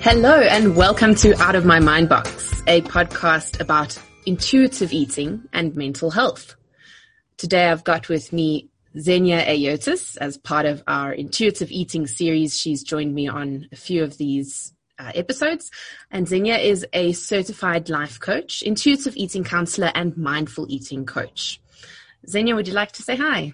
Hello and welcome to Out of My Mind Box, a podcast about intuitive eating and mental health. Today I've got with me Xenia Ayotis as part of our intuitive eating series. She's joined me on a few of these episodes, and Xenia is a certified life coach, intuitive eating counselor, and mindful eating coach. Xenia, would you like to say hi?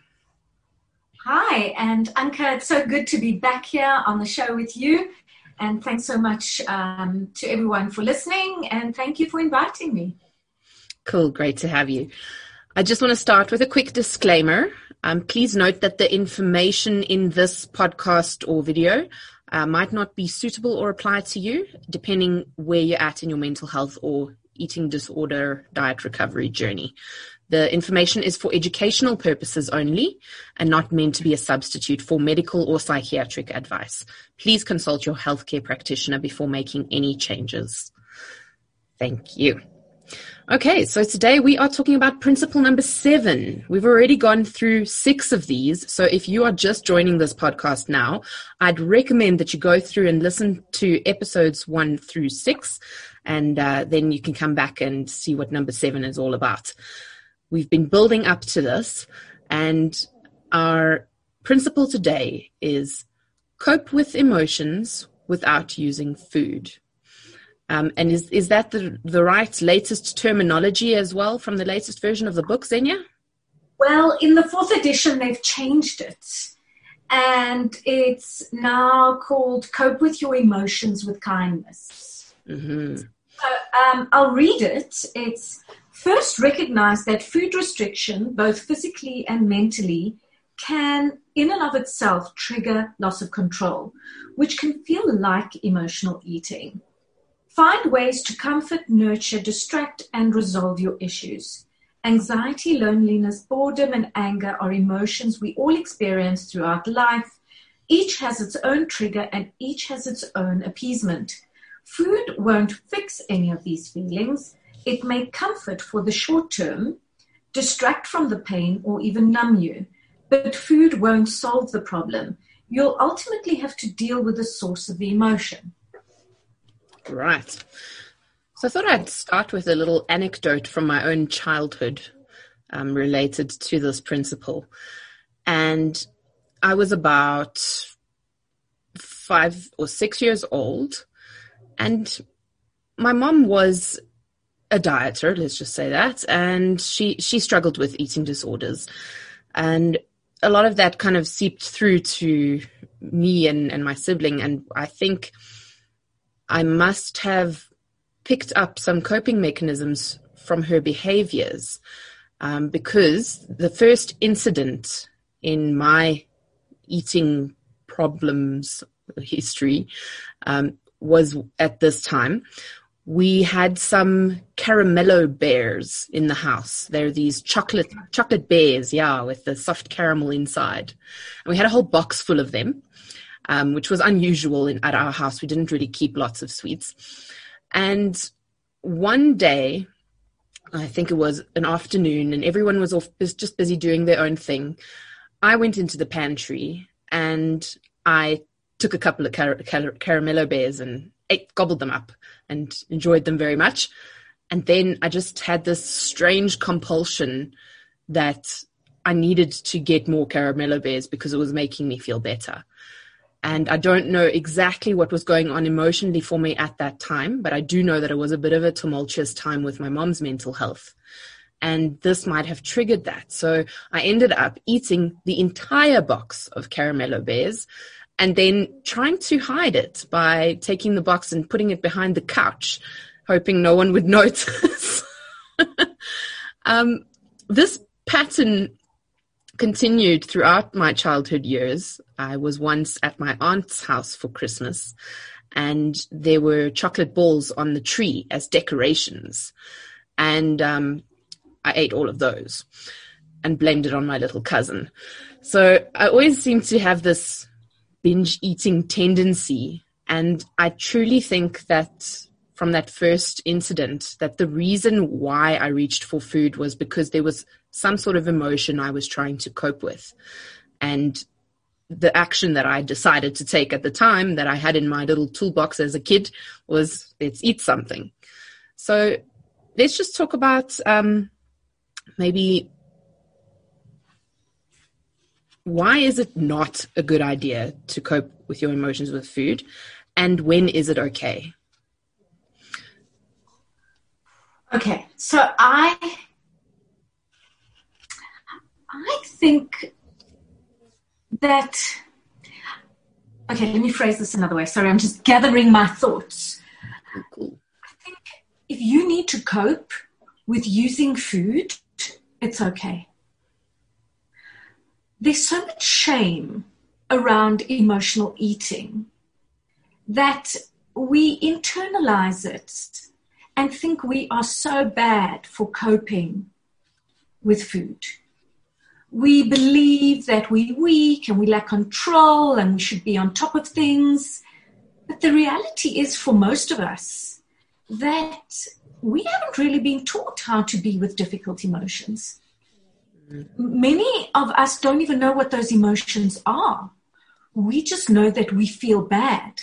Hi, and Anka, it's so good to be back here on the show with you. And thanks so much to everyone for listening, and thank you for inviting me. Cool, great to have you. I just want to start with a quick disclaimer. Please note that the information in this podcast or video might not be suitable or apply to you, depending where you're at in your mental health or eating disorder diet recovery journey. The information is for educational purposes only and not meant to be a substitute for medical or psychiatric advice. Please consult your healthcare practitioner before making any changes. Thank you. Okay, so today we are talking about principle number 7. We've already gone through 6 of these. So if you are just joining this podcast now, I'd recommend that you go through and listen to episodes 1 through 6, and then you can come back and see what number 7 is all about. We've been building up to this, and our principle today is cope with emotions without using food. And is that the right latest terminology as well from the latest version of the book, Xenia? Well, in the 4th edition, they've changed it. And it's now called Cope with Your Emotions with Kindness. Mm-hmm. So, I'll read it. It's first recognize that food restriction, both physically and mentally, can in and of itself trigger loss of control, which can feel like emotional eating. Find ways to comfort, nurture, distract, and resolve your issues. Anxiety, loneliness, boredom, and anger are emotions we all experience throughout life. Each has its own trigger and each has its own appeasement. Food won't fix any of these feelings. It may comfort for the short term, distract from the pain, or even numb you. But food won't solve the problem. You'll ultimately have to deal with the source of the emotion. Right. So I thought I'd start with a little anecdote from my own childhood related to this principle. And I was about 5 or 6 years old, and my mom was a dieter, let's just say that, and she struggled with eating disorders. And a lot of that kind of seeped through to me and my sibling, and I think I must have picked up some coping mechanisms from her behaviors, because the first incident in my eating problems history was at this time. We had some caramello bears in the house. They're these chocolate bears, with the soft caramel inside. And we had a whole box full of them, which was unusual at our house. We didn't really keep lots of sweets. And one day, I think it was an afternoon, and everyone was just busy doing their own thing, I went into the pantry and I took a couple of caramello bears and gobbled them up and enjoyed them very much. And then I just had this strange compulsion that I needed to get more caramello bears because it was making me feel better. And I don't know exactly what was going on emotionally for me at that time, but I do know that it was a bit of a tumultuous time with my mom's mental health. And this might have triggered that. So I ended up eating the entire box of caramello bears and then trying to hide it by taking the box and putting it behind the couch, hoping no one would notice. This pattern continued throughout my childhood years. I was once at my aunt's house for Christmas, and there were chocolate balls on the tree as decorations. And I ate all of those and blamed it on my little cousin. So I always seem to have this binge eating tendency. And I truly think that from that first incident, that the reason why I reached for food was because there was some sort of emotion I was trying to cope with. And the action that I decided to take at the time that I had in my little toolbox as a kid was, let's eat something. So let's just talk about maybe why is it not a good idea to cope with your emotions with food, and when is it okay? Okay, so I think that, okay, let me phrase this another way. Sorry, I'm just gathering my thoughts. Cool. I think if you need to cope with using food, it's okay. There's so much shame around emotional eating that we internalize it and think we are so bad for coping with food. We believe that we're weak and we lack control and we should be on top of things. But the reality is, for most of us, that we haven't really been taught how to be with difficult emotions. Many of us don't even know what those emotions are. We just know that we feel bad.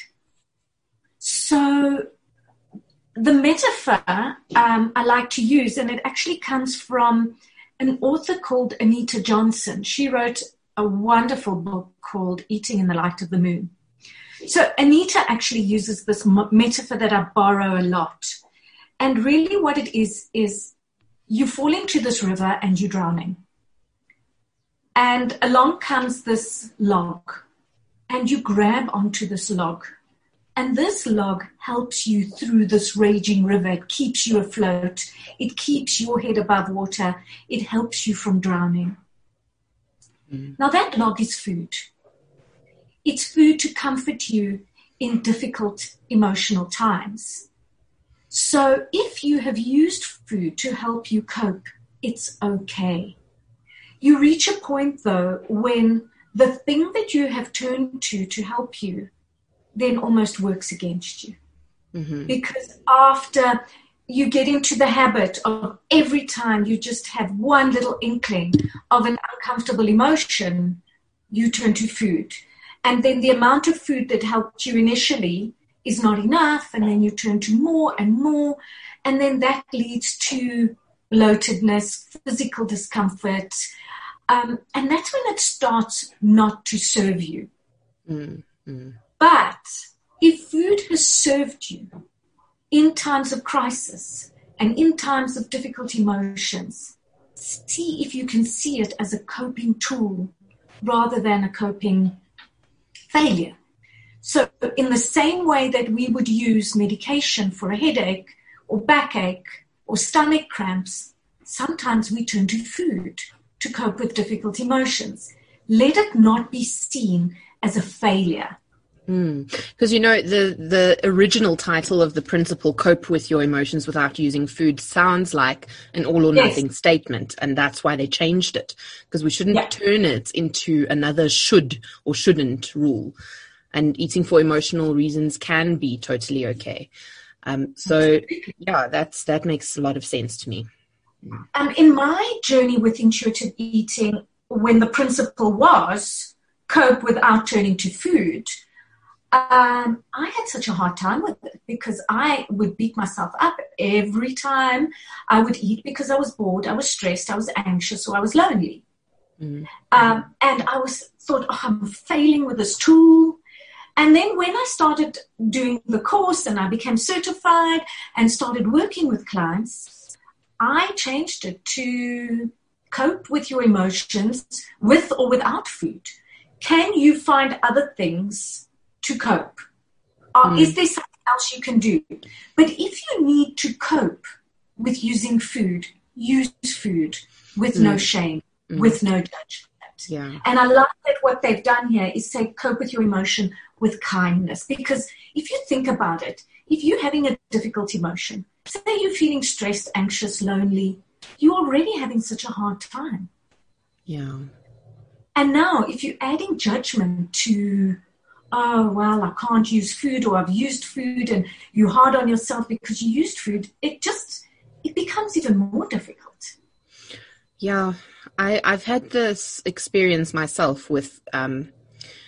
So the metaphor I like to use, and it actually comes from an author called Anita Johnson. She wrote a wonderful book called Eating in the Light of the Moon. So Anita actually uses this metaphor that I borrow a lot. And really what it is you fall into this river and you're drowning. And along comes this log, and you grab onto this log. And this log helps you through this raging river. It keeps you afloat. It keeps your head above water. It helps you from drowning. Now that log is food. It's food to comfort you in difficult emotional times. So if you have used food to help you cope, it's okay. You reach a point, though, when the thing that you have turned to help you then almost works against you. Mm-hmm. Because after you get into the habit of every time you just have one little inkling of an uncomfortable emotion, you turn to food. And then the amount of food that helped you initially is not enough, and then you turn to more and more, and then that leads to bloatedness, physical discomfort, and that's when it starts not to serve you. Mm-hmm. But if food has served you in times of crisis and in times of difficult emotions, see if you can see it as a coping tool rather than a coping failure. So in the same way that we would use medication for a headache or backache or stomach cramps, sometimes we turn to food to cope with difficult emotions. Let it not be seen as a failure. Because, the original title of the principle, Cope with Your Emotions Without Using Food, sounds like an all or nothing statement. And that's why they changed it, because we shouldn't turn it into another should or shouldn't rule. And eating for emotional reasons can be totally okay. That makes a lot of sense to me. In my journey with intuitive eating, when the principle was cope without turning to food, I had such a hard time with it because I would beat myself up every time I would eat because I was bored, I was stressed, I was anxious, or I was lonely. Mm-hmm. And I thought, I'm failing with this tool. And then when I started doing the course and I became certified and started working with clients, I changed it to cope with your emotions with or without food. Can you find other things to cope? Is there something else you can do? But if you need to cope with using food, use food with no shame, with no judgment. Yeah. And I love that what they've done here is say cope with your emotion with kindness. Because if you think about it, if you're having a difficult emotion, say you're feeling stressed, anxious, lonely, you're already having such a hard time. Yeah. And now if you're adding judgment to, I can't use food, or I've used food, and you're hard on yourself because you used food, it becomes even more difficult. Yeah, I've had this experience myself with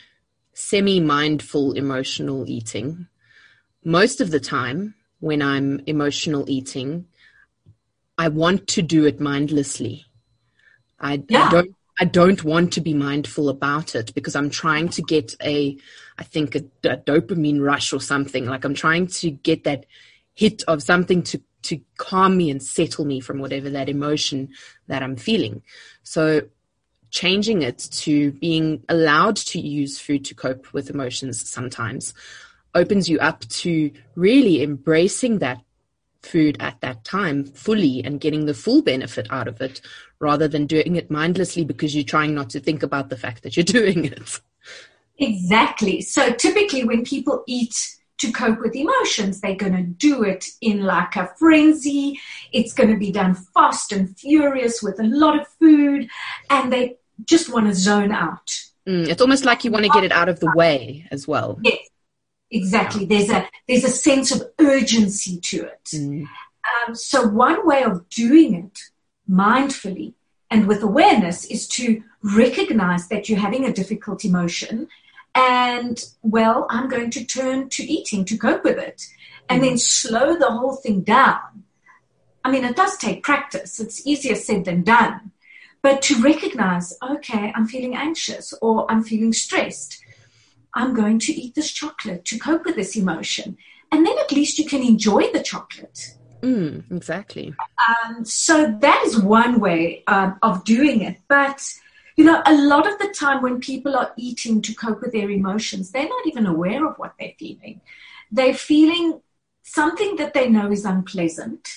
semi-mindful emotional eating. Most of the time when I'm emotional eating, I want to do it mindlessly. I don't want to be mindful about it because I'm trying to get a dopamine rush or something. Like I'm trying to get that hit of something to calm me and settle me from whatever that emotion that I'm feeling. So changing it to being allowed to use food to cope with emotions sometimes opens you up to really embracing that food at that time fully and getting the full benefit out of it rather than doing it mindlessly because you're trying not to think about the fact that you're doing it. Exactly. So typically when people eat to cope with emotions, they're going to do it in like a frenzy. It's going to be done fast and furious with a lot of food, and they just want to zone out. It's almost like you want to get it out of the way as well. Yes, exactly. There's a sense of urgency to it. So one way of doing it mindfully and with awareness is to recognize that you're having a difficult emotion. And, well, I'm going to turn to eating to cope with it and then slow the whole thing down. I mean, it does take practice. It's easier said than done. But to recognize, okay, I'm feeling anxious or I'm feeling stressed. I'm going to eat this chocolate to cope with this emotion. And then at least you can enjoy the chocolate. Exactly. So that is one way of doing it. But you know, a lot of the time when people are eating to cope with their emotions, they're not even aware of what they're feeling. They're feeling something that they know is unpleasant.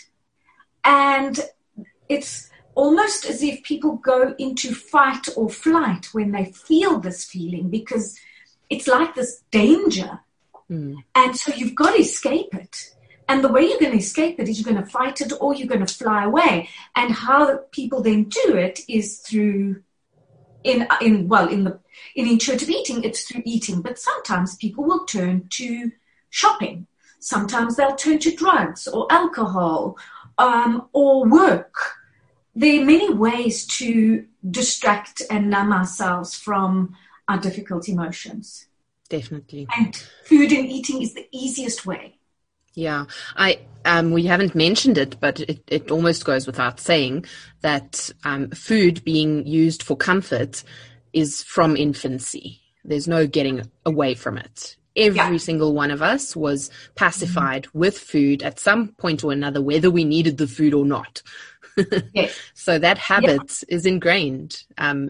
And it's almost as if people go into fight or flight when they feel this feeling because it's like this danger. And so you've got to escape it. And the way you're going to escape it is you're going to fight it or you're going to fly away. And how people then do it is through in intuitive eating, it's through eating. But sometimes people will turn to shopping. Sometimes they'll turn to drugs or alcohol or work. There are many ways to distract and numb ourselves from our difficult emotions. Definitely. And food and eating is the easiest way. Yeah, we haven't mentioned it, but it almost goes without saying that food being used for comfort is from infancy. There's no getting away from it. Every single one of us was pacified with food at some point or another, whether we needed the food or not. Yes. So that habit is ingrained.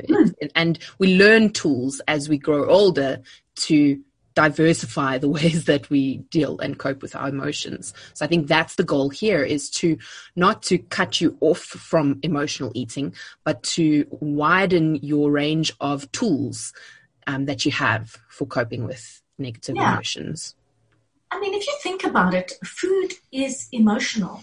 And we learn tools as we grow older to diversify the ways that we deal and cope with our emotions. So I think that's the goal here, is to not to cut you off from emotional eating, but to widen your range of tools that you have for coping with negative emotions. I mean, if you think about it, food is emotional.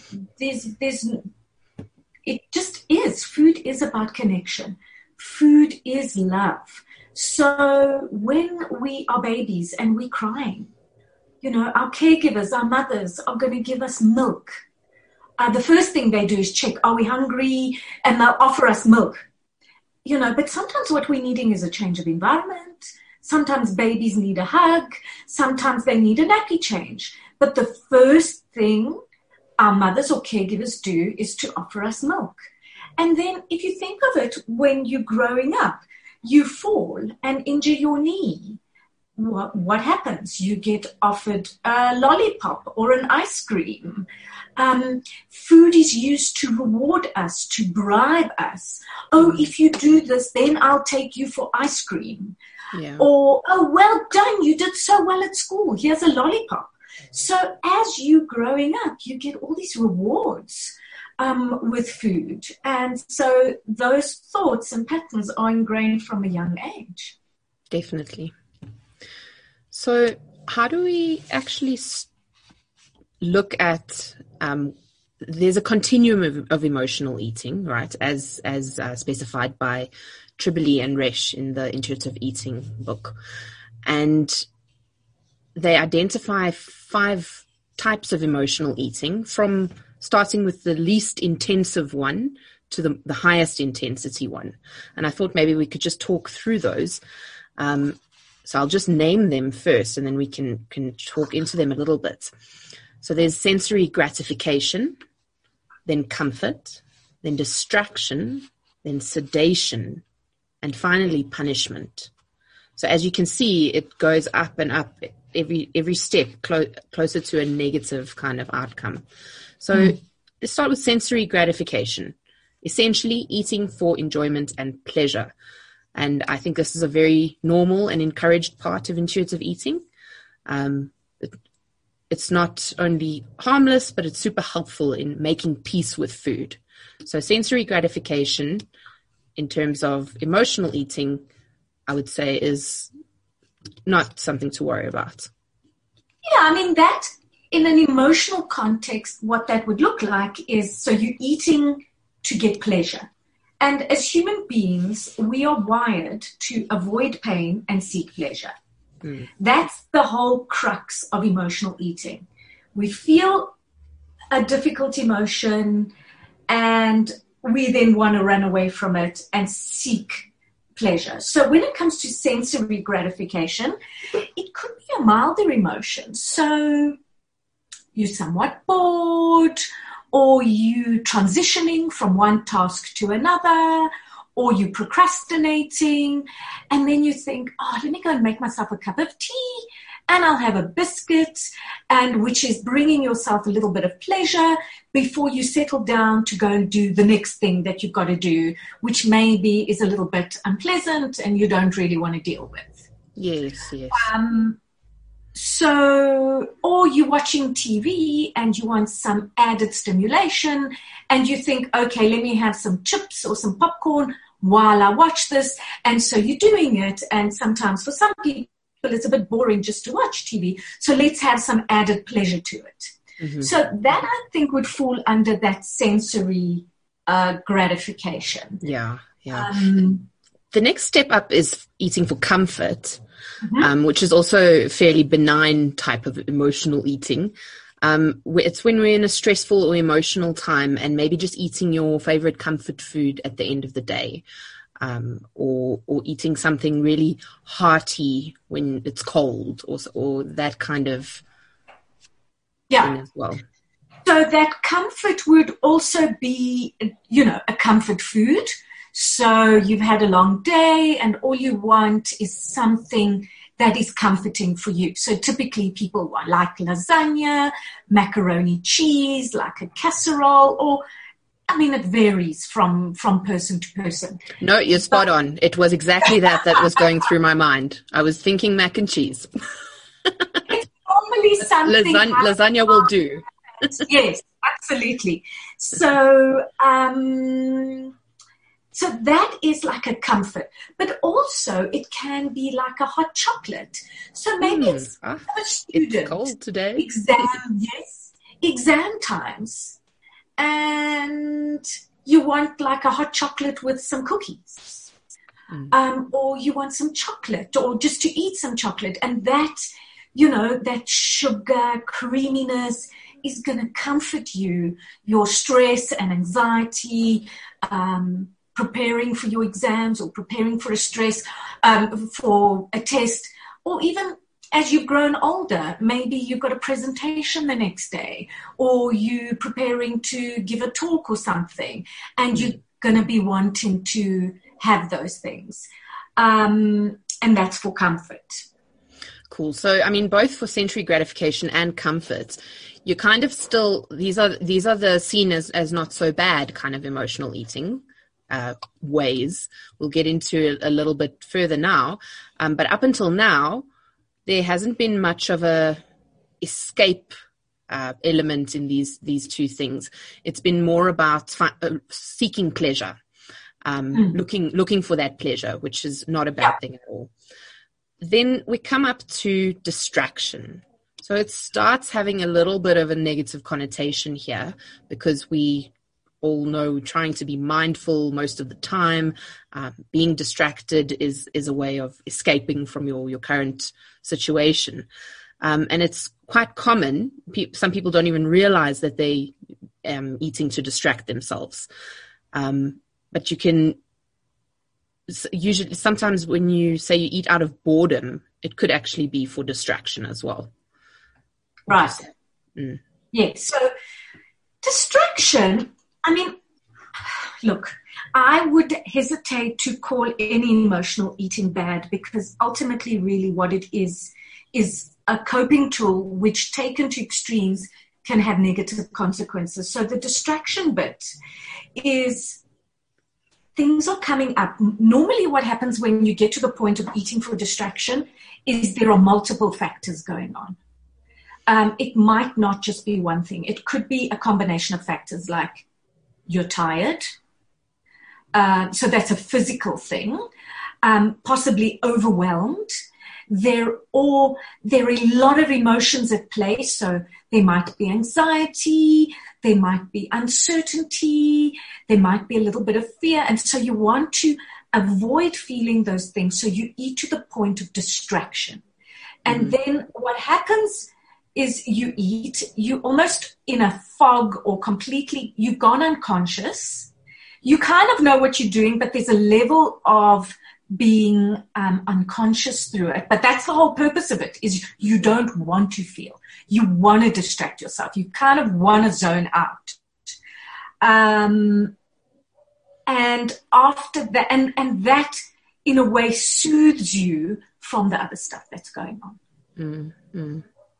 It just is. Food is about connection. Food is love. So when we are babies and we're crying, you know, our caregivers, our mothers are going to give us milk. The first thing they do is check, are we hungry? And they'll offer us milk. You know, but sometimes what we're needing is a change of environment. Sometimes babies need a hug. Sometimes they need a nappy change. But the first thing our mothers or caregivers do is to offer us milk. And then if you think of it, when you're growing up, you fall and injure your knee. What happens? You get offered a lollipop or an ice cream. Food is used to reward us, to bribe us. Oh, if you do this, then I'll take you for ice cream. Yeah. Or, oh, well done, you did so well at school. Here's a lollipop. So as you're growing up, you get all these rewards with food. And so those thoughts and patterns are ingrained from a young age. Definitely. So how do we actually look at, there's a continuum of emotional eating, right, as specified by Tribole and Resch in the Intuitive Eating book. And they identify 5 types of emotional eating, from starting with the least intensive one to the highest intensity one. And I thought maybe we could just talk through those. So I'll just name them first, and then we can talk into them a little bit. So there's sensory gratification, then comfort, then distraction, then sedation, and finally punishment. So as you can see, it goes up and up every step closer to a negative kind of outcome. So let's start with sensory gratification, essentially eating for enjoyment and pleasure. And I think this is a very normal and encouraged part of intuitive eating. It's not only harmless, but it's super helpful in making peace with food. So sensory gratification in terms of emotional eating, I would say, is not something to worry about. Yeah, I mean, that in an emotional context, what that would look like is, so you're eating to get pleasure. And as human beings, we are wired to avoid pain and seek pleasure. That's the whole crux of emotional eating. We feel a difficult emotion and we then want to run away from it and seek pleasure. So when it comes to sensory gratification, it could be a milder emotion. So you're somewhat bored, or you transitioning from one task to another, or you procrastinating, and then you think, oh, let me go and make myself a cup of tea, and I'll have a biscuit, and which is bringing yourself a little bit of pleasure before you settle down to go and do the next thing that you've got to do, which maybe is a little bit unpleasant and you don't really want to deal with. Yes. So, or you're watching TV and you want some added stimulation and you think, okay, let me have some chips or some popcorn while I watch this. And so you're doing it. And sometimes for some people, it's a bit boring just to watch TV. So let's have some added pleasure to it. Mm-hmm. So that I think would fall under that sensory gratification. Yeah. The next step up is eating for comfort. Mm-hmm. Which is also a fairly benign type of emotional eating. It's when we're in a stressful or emotional time and maybe just eating your favorite comfort food at the end of the day, or eating something really hearty when it's cold, or that kind of thing as well. So that comfort would also be, a comfort food. So you've had a long day and all you want is something that is comforting for you. So typically people like lasagna, macaroni cheese, like a casserole, or, it varies from person to person. No, you're spot on. It was exactly that was going through my mind. I was thinking mac and cheese. It's normally something. Lasagna will do. Yes, absolutely. So, so that is like a comfort, but also it can be like a hot chocolate. So maybe it's a student. It's cold today. Exam times, and you want like a hot chocolate with some cookies, or you want some chocolate, or just to eat some chocolate, and that, that sugar creaminess is going to comfort you, your stress and anxiety. Preparing for your exams or preparing for for a test, or even as you've grown older, maybe you've got a presentation the next day, or you're preparing to give a talk or something, and you're going to be wanting to have those things. And that's for comfort. Cool. So, both for sensory gratification and comfort, you're kind of still, these are the seen as not so bad kind of emotional eating ways. We'll get into a little bit further now. But up until now, there hasn't been much of a escape element in these two things. It's been more about seeking pleasure, looking for that pleasure, which is not a bad thing at all. Then we come up to distraction. So it starts having a little bit of a negative connotation here, because we all know trying to be mindful most of the time, being distracted is a way of escaping from your current situation. And it's quite common. Some people don't even realize that they eating to distract themselves. But you can usually, sometimes when you say you eat out of boredom, it could actually be for distraction as well. Right. Yes. So distraction, I mean, look, I would hesitate to call any emotional eating bad, because ultimately really what it is a coping tool which, taken to extremes, can have negative consequences. So the distraction bit is things are coming up. Normally what happens when you get to the point of eating for distraction is there are multiple factors going on. It might not just be one thing. It could be a combination of factors, like you're tired. So that's a physical thing. Possibly overwhelmed. There are a lot of emotions at play. So there might be anxiety, there might be uncertainty, there might be a little bit of fear. And so you want to avoid feeling those things. So you eat to the point of distraction. And then what happens is you eat, you almost in a fog, or completely, you've gone unconscious. You kind of know what you're doing, but there's a level of being unconscious through it. But that's the whole purpose of it, is you don't want to feel. You want to distract yourself. You kind of want to zone out. And after that, and that in a way soothes you from the other stuff that's going on. Mm-hmm.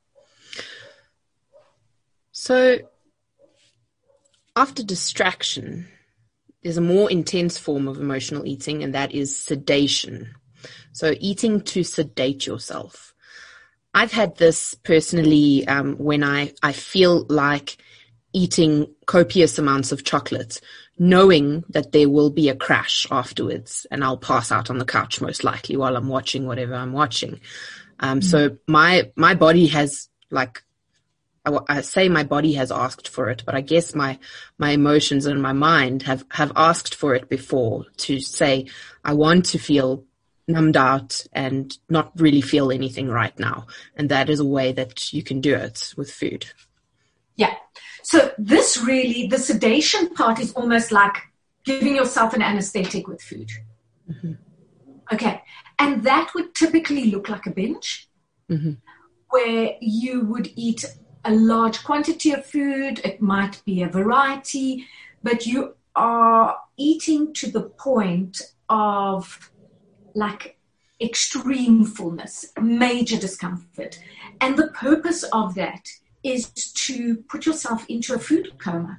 So after distraction, there's a more intense form of emotional eating, and that is sedation. So eating to sedate yourself. I've had this personally when I feel like eating copious amounts of chocolate, knowing that there will be a crash afterwards and I'll pass out on the couch most likely while I'm watching whatever I'm watching. So my body has, like, I say my body has asked for it, but I guess my emotions and my mind have asked for it before, to say, I want to feel numbed out and not really feel anything right now. And that is a way that you can do it with food. Yeah. So this really, the sedation part is almost like giving yourself an anesthetic with food. Mm-hmm. Okay. And that would typically look like a binge, where you would eat a large quantity of food. It might be a variety, but you are eating to the point of like extreme fullness, major discomfort. And the purpose of that is to put yourself into a food coma.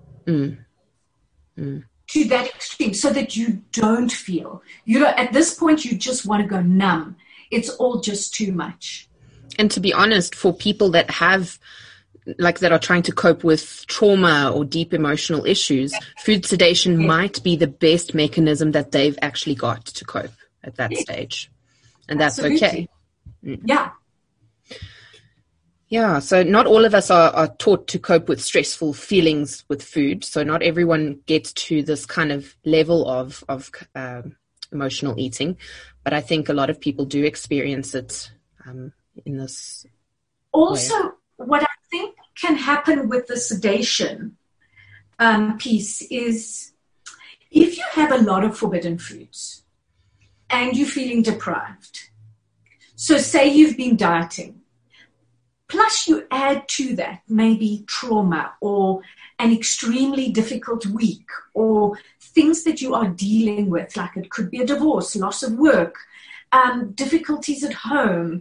To that extreme, so that you don't feel, at this point, you just want to go numb. It's all just too much. And to be honest, for people that that are trying to cope with trauma or deep emotional issues, food sedation might be the best mechanism that they've actually got to cope at that stage. And that's okay. Yeah. Yeah, so not all of us are taught to cope with stressful feelings with food. So not everyone gets to this kind of level of emotional eating. But I think a lot of people do experience it in this also way. What I think can happen with the sedation piece is, if you have a lot of forbidden foods and you're feeling deprived, so say you've been dieting, plus you add to that maybe trauma or an extremely difficult week or things that you are dealing with, like it could be a divorce, loss of work, difficulties at home,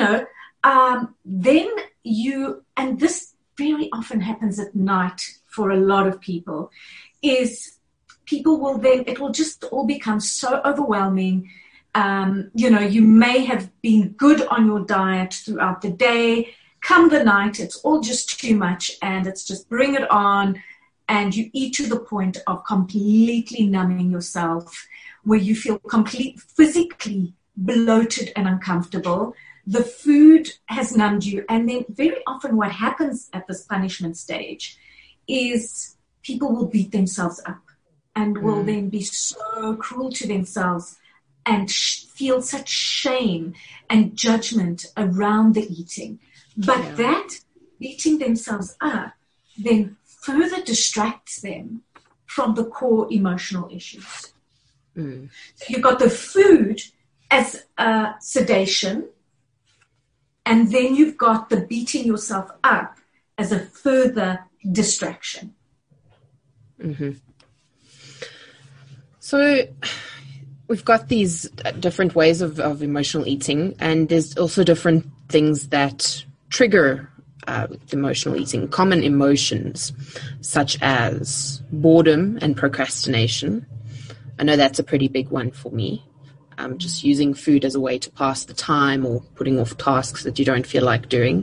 then and this very often happens at night for a lot of people, is people will then, it will just all become so overwhelming. You may have been good on your diet throughout the day. Come the night, it's all just too much, and it's just bring it on, and you eat to the point of completely numbing yourself, where you feel physically bloated and uncomfortable. The food has numbed you, and then very often what happens at this punishment stage is people will beat themselves up and will then be so cruel to themselves and feel such shame and judgment around the eating. But that beating themselves up then further distracts them from the core emotional issues. So you've got the food as sedation, And then you've got the beating yourself up as a further distraction. Mm-hmm. So we've got these different ways of emotional eating, and there's also different things that trigger emotional eating, common emotions such as boredom and procrastination. I know that's a pretty big one for me. Just using food as a way to pass the time or putting off tasks that you don't feel like doing.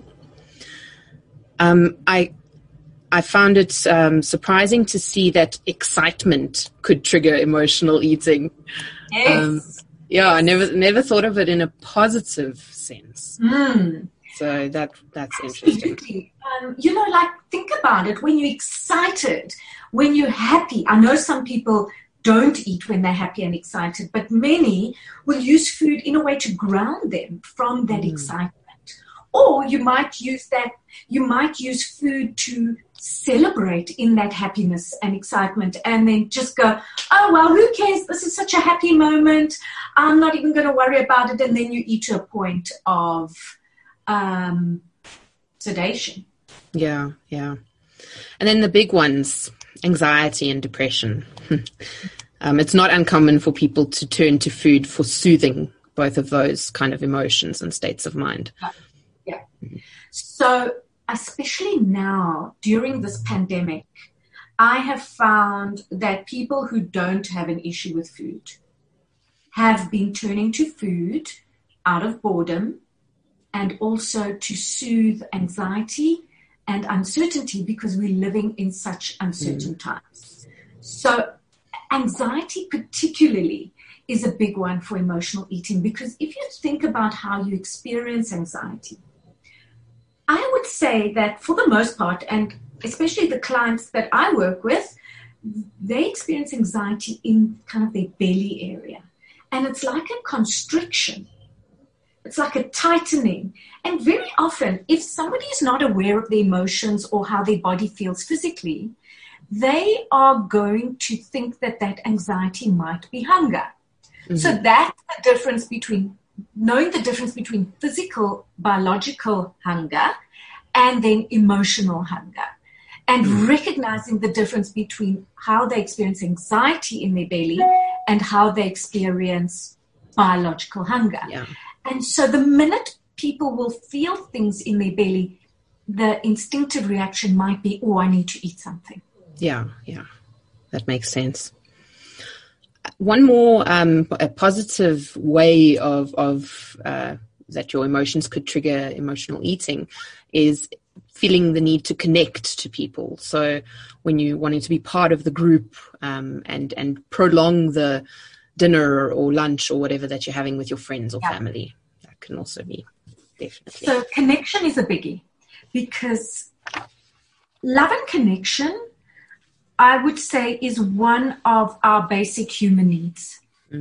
I found it surprising to see that excitement could trigger emotional eating. Yes. I never thought of it in a positive sense. So that's interesting. Absolutely. Think about it. When you're excited, when you're happy. I know some people don't eat when they're happy and excited, but many will use food in a way to ground them from that excitement. Or you might use food to celebrate in that happiness and excitement, and then just go, oh, well, who cares? This is such a happy moment. I'm not even going to worry about it. And then you eat to a point of sedation. Yeah. And then the big ones, anxiety and depression. It's not uncommon for people to turn to food for soothing both of those kind of emotions and states of mind. Yeah. So especially now during this pandemic, I have found that people who don't have an issue with food have been turning to food out of boredom and also to soothe anxiety and uncertainty, because we're living in such uncertain times. So anxiety particularly is a big one for emotional eating, because if you think about how you experience anxiety, I would say that for the most part, and especially the clients that I work with, they experience anxiety in kind of their belly area. And it's like a constriction. It's like a tightening. And very often, if somebody is not aware of their emotions or how their body feels physically, they are going to think that anxiety might be hunger. Mm-hmm. So that's the difference between knowing the difference between physical, biological hunger and then emotional hunger, and recognizing the difference between how they experience anxiety in their belly and how they experience biological hunger. Yeah. And so the minute people will feel things in their belly, the instinctive reaction might be, oh, I need to eat something. Yeah. That makes sense. One more a positive way of that your emotions could trigger emotional eating is feeling the need to connect to people. So when you're wanting to be part of the group and prolong the dinner or lunch or whatever that you're having with your friends or family, that can also be definitely. So connection is a biggie, because love and connection, I would say, is one of our basic human needs.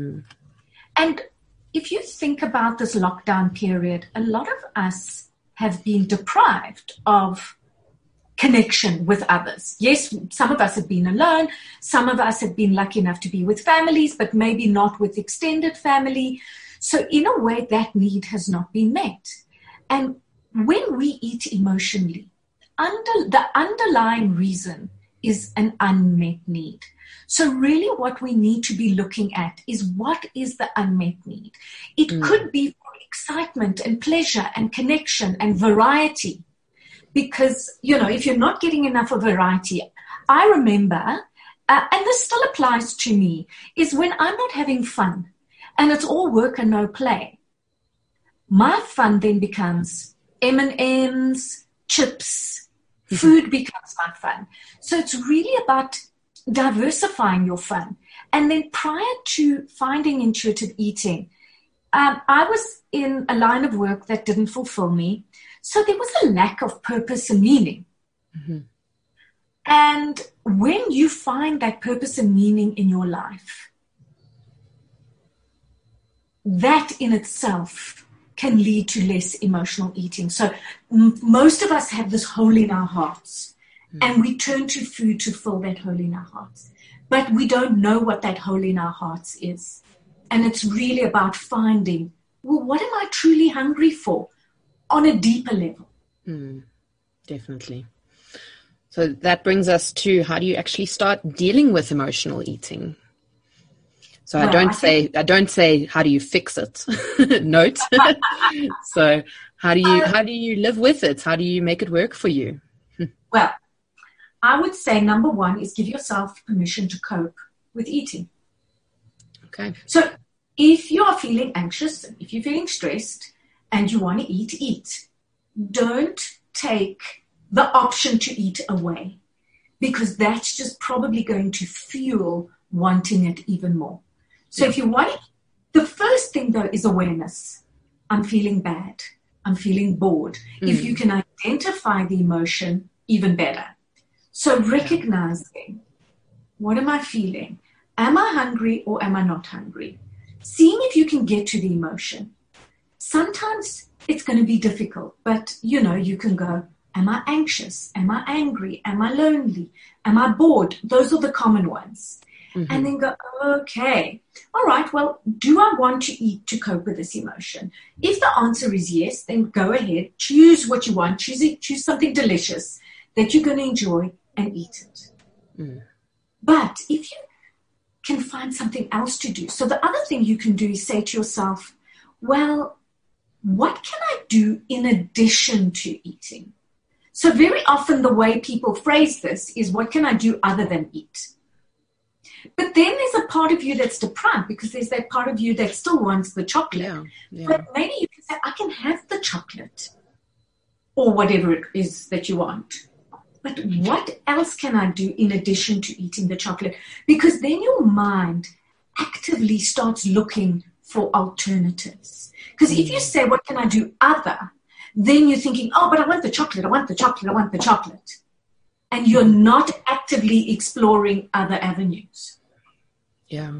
And if you think about this lockdown period, a lot of us have been deprived of connection with others. Yes, some of us have been alone. Some of us have been lucky enough to be with families, but maybe not with extended family. So in a way, that need has not been met. And when we eat emotionally, the underlying reason is an unmet need. So really what we need to be looking at is, what is the unmet need? It could be for excitement and pleasure and connection and variety. Because, if you're not getting enough of variety, I remember, and this still applies to me, is when I'm not having fun and it's all work and no play, my fun then becomes M&Ms, chips, food becomes my fun. So it's really about diversifying your fun. And then prior to finding intuitive eating, I was in a line of work that didn't fulfill me. So there was a lack of purpose and meaning. Mm-hmm. And when you find that purpose and meaning in your life, that in itself can lead to less emotional eating. So most of us have this hole in our hearts, and we turn to food to fill that hole in our hearts. But we don't know what that hole in our hearts is. And it's really about finding, well, what am I truly hungry for? on a deeper level. Definitely. So that brings us to, how do you actually start dealing with emotional eating? So I don't say how do you fix it? Note. So how do you live with it? How do you make it work for you? Well, I would say number one is give yourself permission to cope with eating. Okay. So if you are feeling anxious, if you're feeling stressed and you want to eat. Don't take the option to eat away, because that's just probably going to fuel wanting it even more. So if you want it, the first thing though is awareness. I'm feeling bad. I'm feeling bored. If you can identify the emotion, even better. So recognizing, what am I feeling? Am I hungry or am I not hungry? Seeing if you can get to the emotion. Sometimes it's going to be difficult, but you can go, am I anxious? Am I angry? Am I lonely? Am I bored? Those are the common ones. And then go, okay, all right, well, do I want to eat to cope with this emotion? If the answer is yes, then go ahead, choose what you want, choose something delicious that you're going to enjoy and eat it. But if you can find something else to do, so the other thing you can do is say to yourself, well, what can I do in addition to eating? So very often the way people phrase this is, what can I do other than eat? But then there's a part of you that's deprived, because there's that part of you that still wants the chocolate. Yeah. But maybe you can say, I can have the chocolate or whatever it is that you want. But what else can I do in addition to eating the chocolate? Because then your mind actively starts looking for alternatives. Because if you say, what can I do other, then you're thinking, oh, but I want the chocolate, I want the chocolate, I want the chocolate. And you're not actively exploring other avenues. Yeah.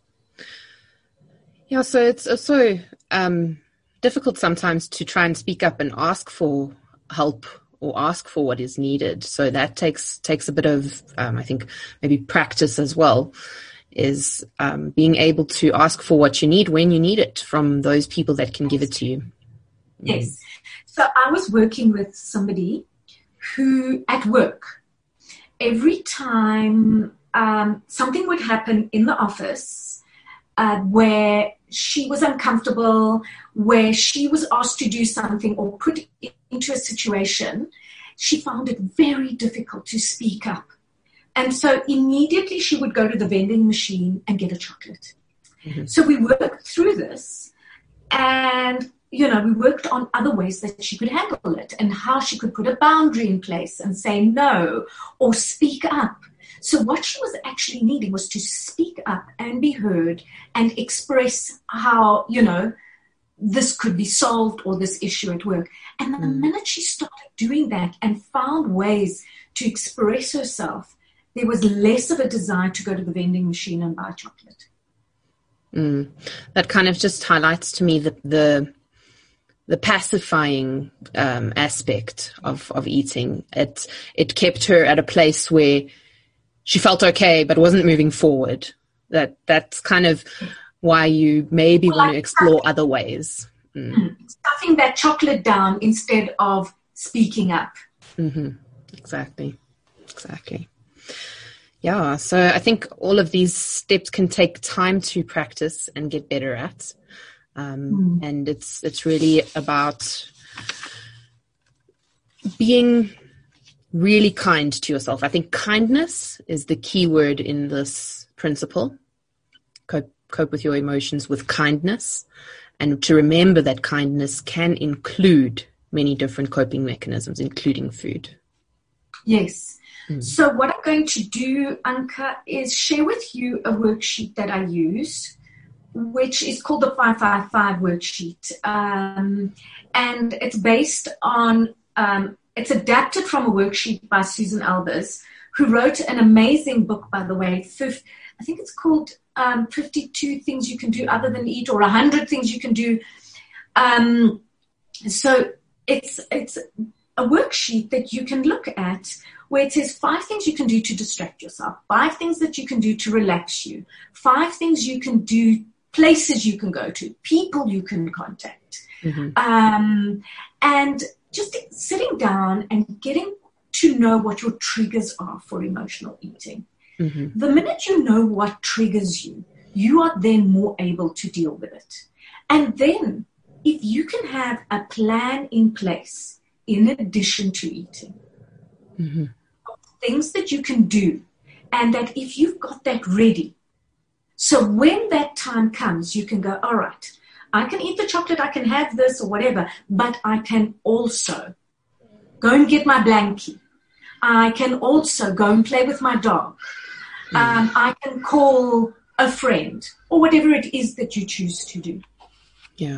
Yeah, so it's also difficult sometimes to try and speak up and ask for help or ask for what is needed. So that takes a bit of, I think, maybe practice as well, is being able to ask for what you need when you need it from those people that can give it to you. Yes. So I was working with somebody who, at work, every time something would happen in the office where she was uncomfortable, where she was asked to do something or put into a situation, she found it very difficult to speak up. And so immediately she would go to the vending machine and get a chocolate. So we worked through this, and we worked on other ways that she could handle it and how she could put a boundary in place and say no or speak up. So what she was actually needing was to speak up and be heard and express how, this could be solved or this issue at work. And the minute she started doing that and found ways to express herself, there was less of a desire to go to the vending machine and buy chocolate. That kind of just highlights to me the pacifying aspect of eating. It kept her at a place where she felt okay but wasn't moving forward. That's kind of why you maybe want to explore other ways. Stuffing that chocolate down instead of speaking up. Exactly. Yeah, so I think all of these steps can take time to practice and get better at. And it's really about being really kind to yourself. I think kindness is the key word in this principle. Cope with your emotions with kindness, and to remember that kindness can include many different coping mechanisms, including food. Yes. So what I'm going to do, Anka, is share with you a worksheet that I use, which is called the 555 worksheet. And it's based on, it's adapted from a worksheet by Susan Albers, who wrote an amazing book, by the way. I think it's called 52 Things You Can Do Other Than Eat, or 100 Things You Can Do. So it's a worksheet that you can look at where it says 5 things you can do to distract yourself, 5 things that you can do to relax you, 5 things you can do, places you can go to, people you can contact. And And just sitting down and getting to know what your triggers are for emotional eating. Mm-hmm. The minute you know what triggers you, you are then more able to deal with it. And then if you can have a plan in place in addition to eating, mm-hmm. things that you can do, and that if you've got that ready, so when that time comes, you can go, all right, I can eat the chocolate, I can have this or whatever, but I can also go and get my blankie. I can also go and play with my dog. I can call a friend or whatever it is that you choose to do. Yeah.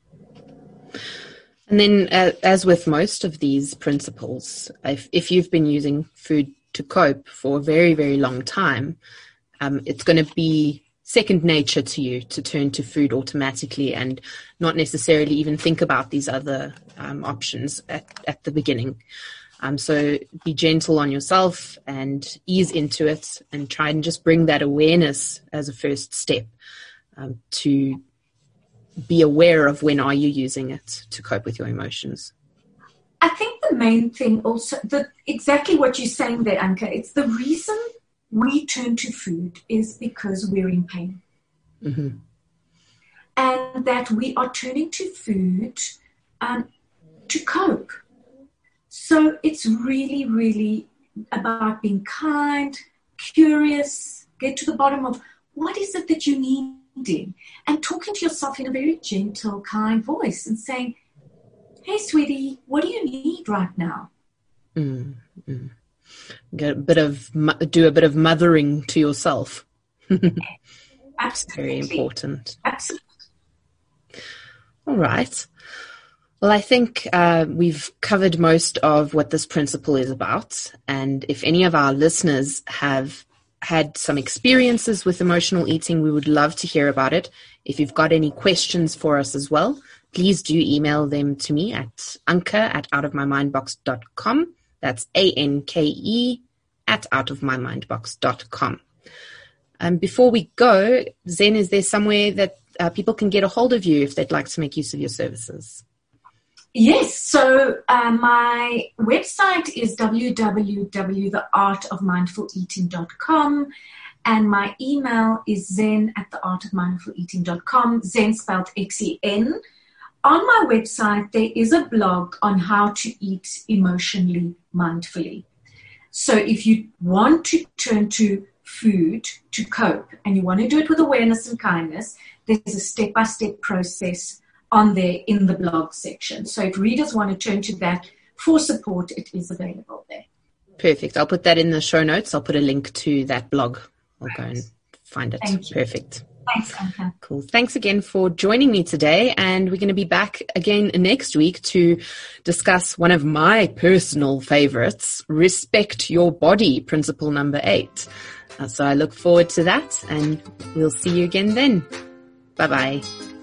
And then as with most of these principles, if you've been using food to cope for a very, very long time, it's going to be second nature to you to turn to food automatically and not necessarily even think about these other options at the beginning. So be gentle on yourself and ease into it and try and just bring that awareness as a first step to be aware of when are you using it to cope with your emotions. I think the main thing also, exactly what you're saying there, Anka, it's the reason we turn to food is because we're in pain. Mm-hmm. And that we are turning to food to cope. So it's really, really about being kind, curious, get to the bottom of what is it that you're needing, and talking to yourself in a very gentle, kind voice and saying, hey, sweetie, what do you need right now? Mm-hmm. Do a bit of mothering to yourself. Absolutely. Very important. Absolutely. All right. Well, I think we've covered most of what this principle is about. And if any of our listeners have had some experiences with emotional eating, we would love to hear about it. If you've got any questions for us as well, please do email them to me at anke@outofmymindbox.com. That's ANKE @outofmymindbox.com. Before we go, Zen, is there somewhere that people can get a hold of you if they'd like to make use of your services? Yes, so my website is www.theartofmindfuleating.com, and my email is zen@theartofmindfuleating.com, Zen spelled XEN. On my website, there is a blog on how to eat emotionally mindfully. So if you want to turn to food to cope and you want to do it with awareness and kindness, there's a step-by-step process on there in the blog section. So if readers want to turn to that for support, it is available there. Perfect. I'll put that in the show notes. I'll put a link to that blog. I'll go and find it. Thank you. Perfect. Thanks, Anka. Cool. Thanks again for joining me today. And we're going to be back again next week to discuss one of my personal favorites, respect your body, principle number 8. So I look forward to that, and we'll see you again then. Bye-bye.